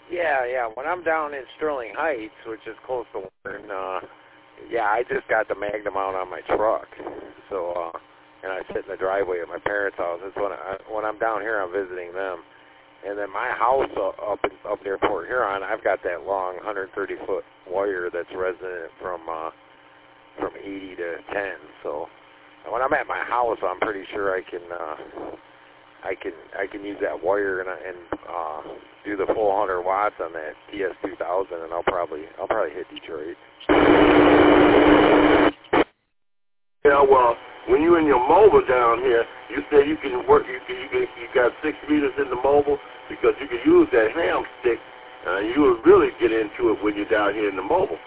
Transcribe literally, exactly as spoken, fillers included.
Yeah, yeah. When I'm down in Sterling Heights, which is close to Warren, uh, yeah, I just got the Magnum out on my truck. So, uh, and I sit in the driveway at my parents' house. That's when I, when I'm down here, I'm visiting them. And then my house uh, up in, up near Port Huron, I've got that long one hundred thirty foot wire that's resonant from uh, from eighty to ten. So when I'm at my house, I'm pretty sure I can uh, I can I can use that wire and, and uh, do the full one hundred watts on that T S two thousand, and I'll probably I'll probably hit Detroit. Yeah, well, when you're in your mobile down here, you say you can work. You can, you, can, you got six meters in the mobile because you can use that ham stick. Uh, you will really get into it when you're down here in the mobile.